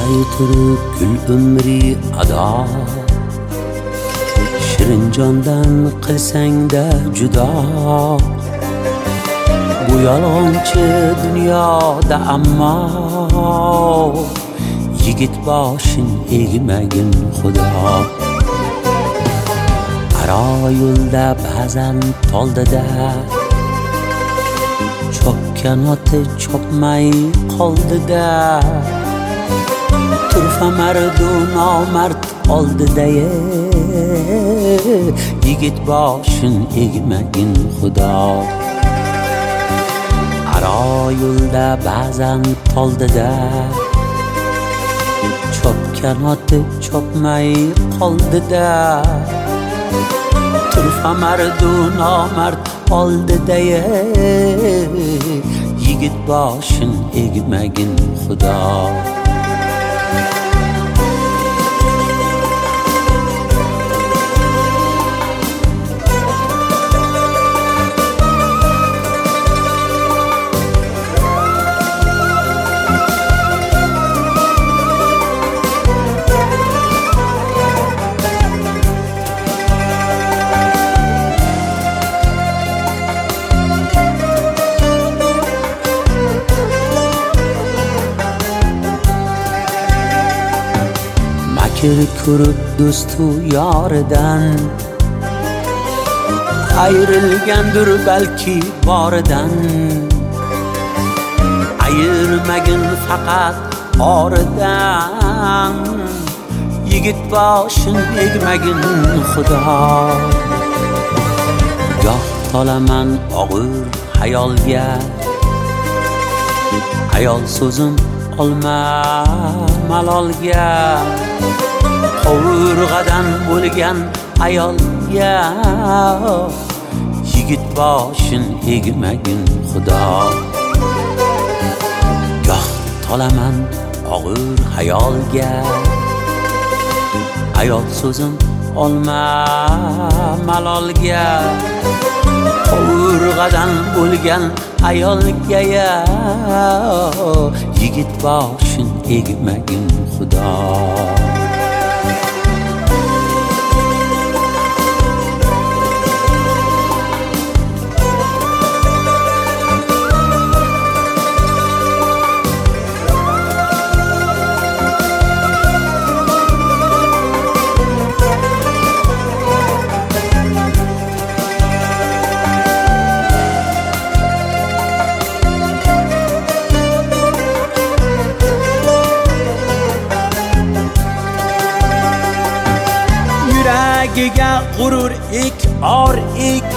Ey turib gül umri ado, shirin jondan qilsang-da judo. Bu yolg'onchi dunyoda ammo yigit boshin egmagin xudo. Aro yo'lda ba'zan toldida chopgan oti chopmay qoldida. Turfa mardu nomard oldida yigit boshin egmagin xudo. Aro yo'lda ba'zan toldida chopgan oti chopmay qoldida. Turfa mardu nomard oldida yigit boshin egmagin xudo. Makr ko'rib do'stu yoridan ayrilgandir balki boridan. Ayirmagin faqat oridan, yigit boshin egmagin xudo. Goh tolaman og'ir hayolga, ayol so'zim olma malolga. Qovurg'adan bo'lgan ayolga yigit boshin egmagin xudo. Goh tolaman og'ir hayolga, ayol so'zim olma malolga. Qovurg'adan bo'lgan ayolga yigit boshin egmagin xudo. Yuragiga g'urur ek, or ek.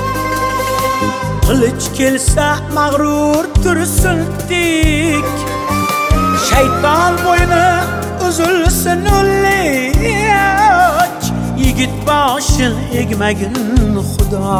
Qilich kelsa mag'rur tursin tik. Shayton bo'yni uzilsin o'lik. Yigit boshin egmagin xudo.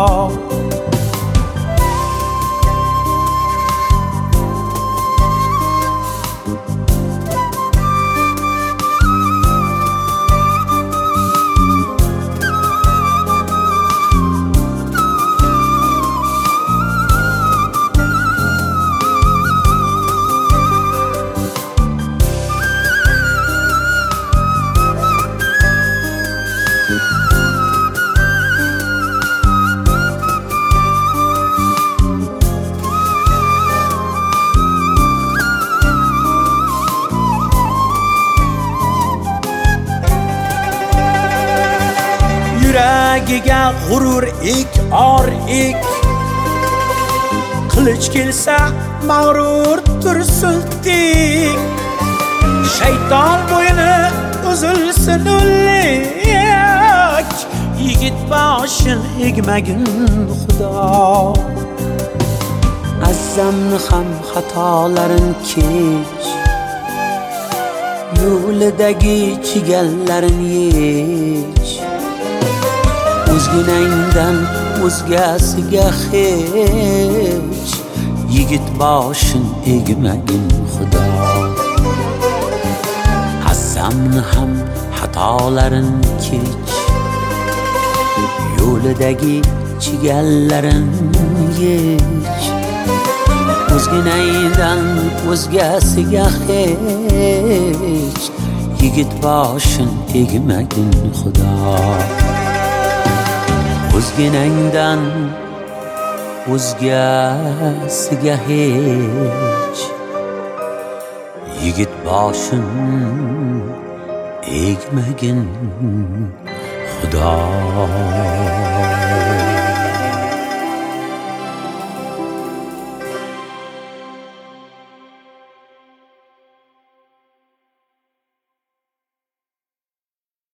Yuragiga g'urur ek, or ek. Qilich kelsa mag'rur tursin tik. Shayton bo'yni uzilsin o'lik. Yigit boshin egmagin xudo. Azzamni ham xatolarin kech, yo'lidagi chigallarin yech. O'zginangdan o'zgasiga hech yigit boshin egmagin xudo. Azzamni ham xatolarin kech, yo'lidagi chigallarin yech. o'zginangdan o'zgasiga hech yigit boshin egmagin xudo. O'zginangdan o'zgasiga hech yigit boshin egmagin xudo.